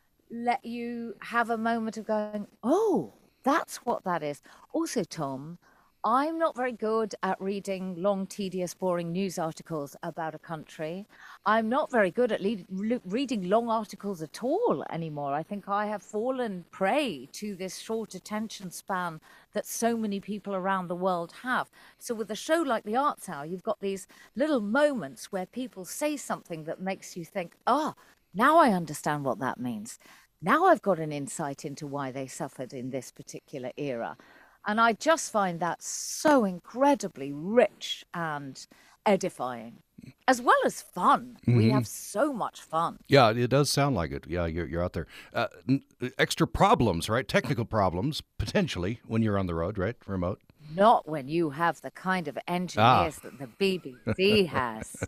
Speaker 3: let you have a moment of going, oh, that's what that is. Also, Tom, I'm not very good at reading long, tedious, boring news articles about a country. I'm not very good at le- le- reading long articles at all anymore. I think I have fallen prey to this short attention span that so many people around the world have. So with a show like the Arts Hour, you've got these little moments where people say something that makes you think, ah, oh, now I understand what that means. Now I've got an insight into why they suffered in this particular era. And I just find that so incredibly rich and edifying, as well as fun. Mm-hmm. We have so much fun.
Speaker 1: Yeah, it does sound like it. Yeah, you're, you're out there. Uh, n- extra problems, right? Technical problems, potentially, when you're on the road, right? Remote.
Speaker 3: Not when you have the kind of engineers ah. that the B B C has.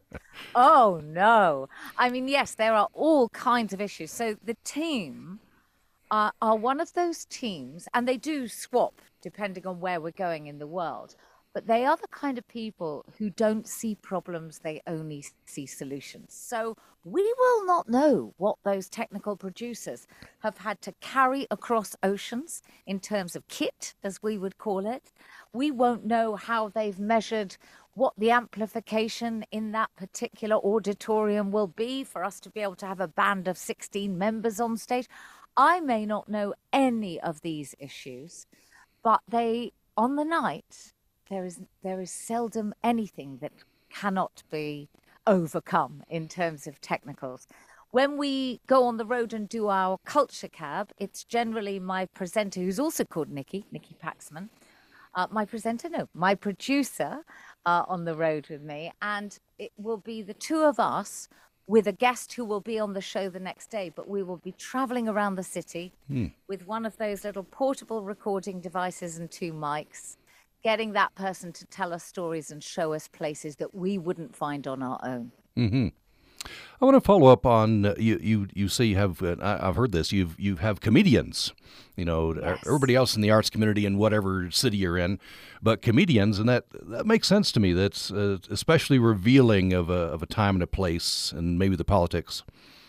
Speaker 3: Oh, no. I mean, yes, there are all kinds of issues. So the team uh, are one of those teams, and they do swap depending on where we're going in the world. But they are the kind of people who don't see problems, they only see solutions. So we will not know what those technical producers have had to carry across oceans in terms of kit, as we would call it. We won't know how they've measured what the amplification in that particular auditorium will be for us to be able to have a band of sixteen members on stage. I may not know any of these issues, but they, on the night, There is there is seldom anything that cannot be overcome in terms of technicals. When we go on the road and do our culture cab, it's generally my presenter, who's also called Nikki, Nikki Paxman, uh, my presenter, no, my producer uh, on the road with me. And it will be the two of us with a guest who will be on the show the next day, but we will be traveling around the city hmm. with one of those little portable recording devices and two mics, getting that person to tell us stories and show us places that we wouldn't find on our own.
Speaker 1: Mm-hmm. I want to follow up on uh, you. You you say you have. Uh, I've heard this. You you have comedians. You know,
Speaker 3: yes.
Speaker 1: everybody else in the arts community in whatever city you're in, but comedians, and that that makes sense to me. That's uh, especially revealing of a of a time and a place, and maybe the politics.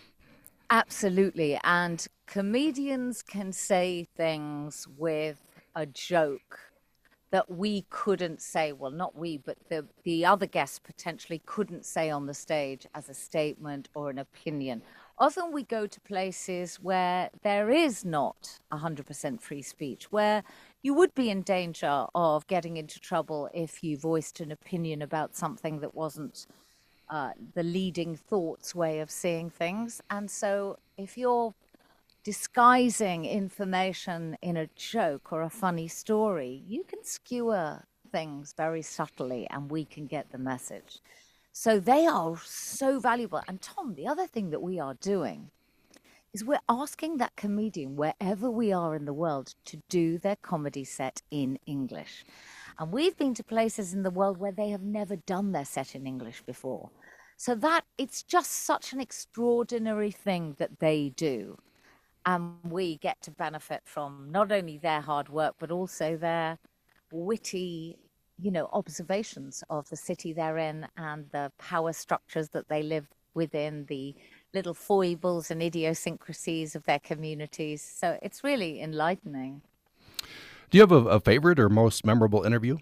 Speaker 3: Absolutely, and comedians can say things with a joke that we couldn't say, well, not we, but the, the other guests potentially couldn't say on the stage as a statement or an opinion. Often we go to places where there is not one hundred percent free speech, where you would be in danger of getting into trouble if you voiced an opinion about something that wasn't uh, the leading thoughts way of seeing things. And so if you're disguising information in a joke or a funny story, you can skewer things very subtly and we can get the message. So they are so valuable. And Tom, the other thing that we are doing is we're asking that comedian wherever we are in the world to do their comedy set in English. And we've been to places in the world where they have never done their set in English before. So that it's just such an extraordinary thing that they do. And we get to benefit from not only their hard work, but also their witty, you know, observations of the city they're in and the power structures that they live within, the little foibles and idiosyncrasies of their communities. So it's really enlightening.
Speaker 1: Do you have a, a favorite or most memorable interview?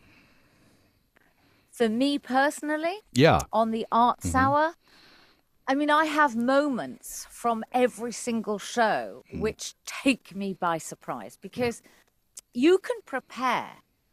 Speaker 3: For me personally,
Speaker 1: yeah,
Speaker 3: on the Arts
Speaker 1: mm-hmm.
Speaker 3: Hour, I mean, I have moments from every single show which take me by surprise because you can prepare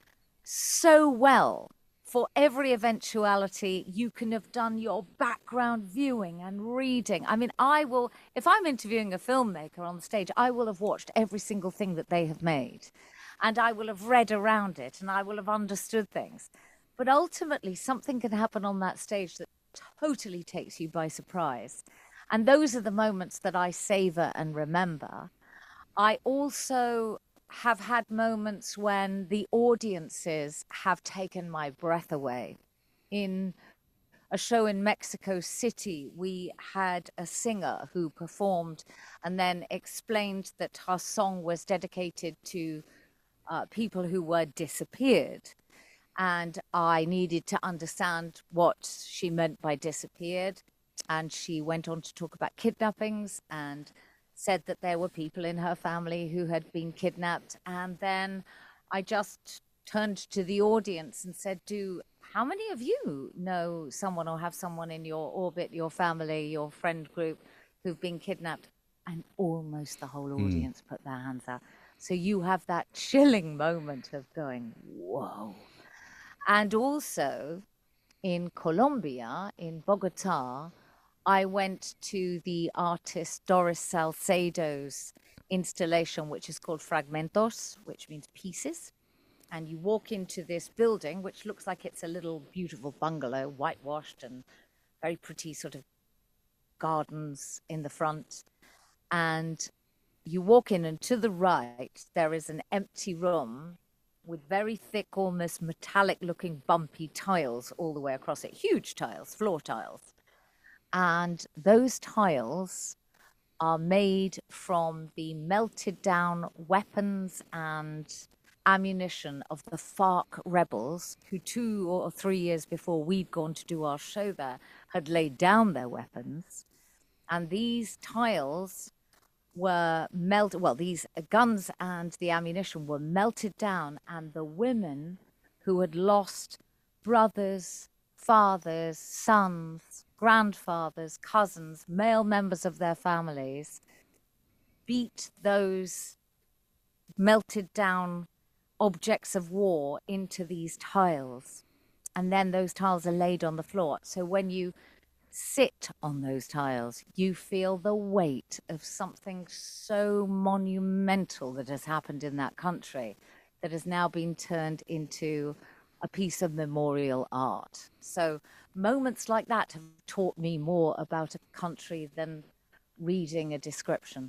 Speaker 3: so well for every eventuality. You can have done your background viewing and reading. I mean, I will, if I'm interviewing a filmmaker on the stage, I will have watched every single thing that they have made and I will have read around it and I will have understood things. But ultimately, something can happen on that stage that totally takes you by surprise. And those are the moments that I savor and remember. I also have had moments when the audiences have taken my breath away. In a show in Mexico City, we had a singer who performed and then explained that her song was dedicated to uh, people who were disappeared. And I needed to understand what she meant by disappeared. And she went on to talk about kidnappings and said that there were people in her family who had been kidnapped. And then I just turned to the audience and said, do how many of you know someone or have someone in your orbit, your family, your friend group who've been kidnapped? And almost the whole audience mm. put their hands out. So you have that chilling moment of going, whoa. And also in Colombia, in Bogota, I went to the artist Doris Salcedo's installation, which is called Fragmentos, which means pieces. And you walk into this building, which looks like it's a little beautiful bungalow, whitewashed and very pretty sort of gardens in the front. And you walk in and to the right, there is an empty room with very thick, almost metallic-looking bumpy tiles all the way across it. Huge tiles, floor tiles. And those tiles are made from the melted-down weapons and ammunition of the FARC rebels, who two or three years before we'd gone to do our show there, had laid down their weapons. And these tiles were melted, well, these guns and the ammunition were melted down, and the women who had lost brothers, fathers, sons, grandfathers, cousins, male members of their families, beat those melted down objects of war into these tiles. And then those tiles are laid on the floor. So when you sit on those tiles, you feel the weight of something so monumental that has happened in that country that has now been turned into a piece of memorial art. So moments like that have taught me more about a country than reading a description.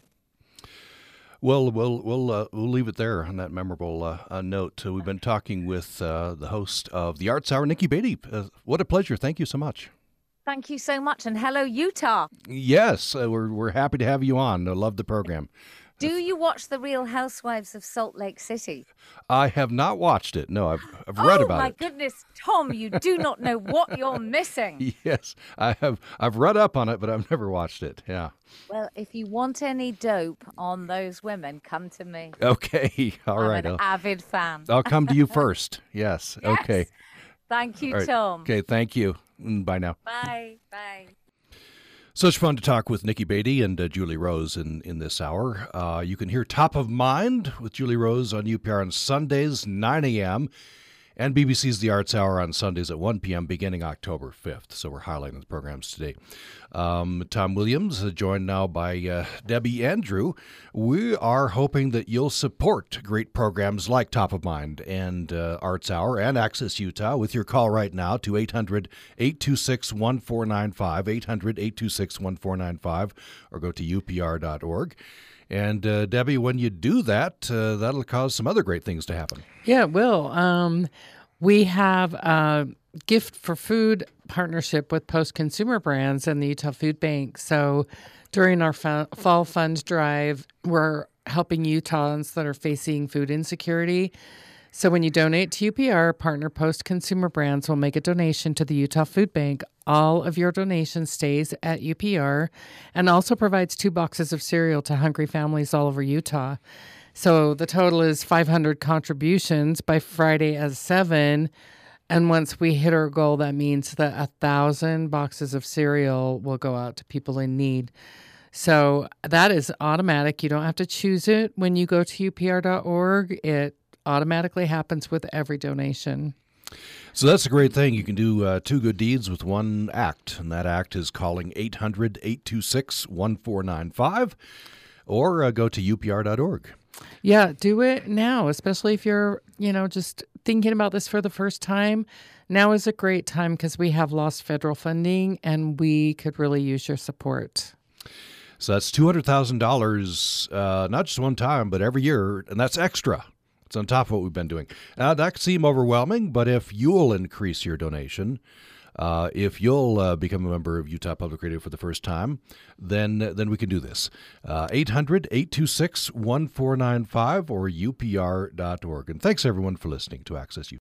Speaker 1: Well, we'll we'll uh, we'll leave it there on that memorable uh, uh, note. Uh, we've been talking with uh, the host of the Arts Hour, Nikki Beatty. Uh, what a pleasure! Thank you so much.
Speaker 3: Thank you so much, and hello, Utah.
Speaker 1: Yes, uh, we're we're happy to have you on. I love the program.
Speaker 3: Do you watch The Real Housewives of Salt Lake City?
Speaker 1: I have not watched it. No, I've I've read
Speaker 3: oh,
Speaker 1: about
Speaker 3: my
Speaker 1: it.
Speaker 3: goodness, Tom, you do not know what you're missing.
Speaker 1: Yes, I have. I've read up on it, but I've never watched it. Yeah.
Speaker 3: Well, if you want any dope on those women, come to me.
Speaker 1: Okay. All
Speaker 3: I'm
Speaker 1: right.
Speaker 3: an
Speaker 1: I'll,
Speaker 3: avid fan.
Speaker 1: I'll come to you first. Yes.
Speaker 3: Yes.
Speaker 1: Okay.
Speaker 3: Thank you,
Speaker 1: All right.
Speaker 3: Tom.
Speaker 1: Okay. Thank you. Mm, Bye now.
Speaker 3: Bye. Bye.
Speaker 1: Such fun to talk with Nikki Beatty and uh, Julie Rose in, in this hour. Uh, you can hear Top of Mind with Julie Rose on U P R on Sundays, nine a.m., and B B C's The Arts Hour on Sundays at one p.m. beginning October fifth. So we're highlighting the programs today. Um, Tom Williams, uh, joined now by uh, Debbie Andrew. We are hoping that you'll support great programs like Top of Mind and uh, Arts Hour and Access Utah with your call right now to eight hundred, eight two six, one four nine five, eight hundred, eight two six, one four nine five, or go to U P R dot org. And uh, Debbie, when you do that, uh, that'll cause some other great things to happen.
Speaker 4: Yeah, it will. Um, we have a gift for food partnership with Post Consumer Brands and the Utah Food Bank. So during our fa- fall fund drive, we're helping Utahns that are facing food insecurity. So when you donate to U P R, partner Post Consumer Brands will make a donation to the Utah Food Bank. All of your donation stays at U P R and also provides two boxes of cereal to hungry families all over Utah. So the total is five hundred contributions by Friday at seven. And once we hit our goal, that means that a thousand boxes of cereal will go out to people in need. So that is automatic. You don't have to choose it when you go to U P R dot org. It automatically happens with every donation.
Speaker 1: So that's a great thing. You can do uh, two good deeds with one act, and that act is calling eight hundred, eight two six, one four nine five, or uh, go to U P R dot org.
Speaker 4: Yeah, do it now, especially if you're, you know, just thinking about this for the first time. Now is a great time because we have lost federal funding, and we could really use your support.
Speaker 1: So that's two hundred thousand dollars, uh, not just one time, but every year, and that's extra. It's on top of what we've been doing. Uh, that could seem overwhelming, but if you'll increase your donation, uh, if you'll uh, become a member of Utah Public Radio for the first time, then then we can do this. Uh, eight hundred, eight two six, one four nine five or U P R dot org. And thanks, everyone, for listening to Access Utah.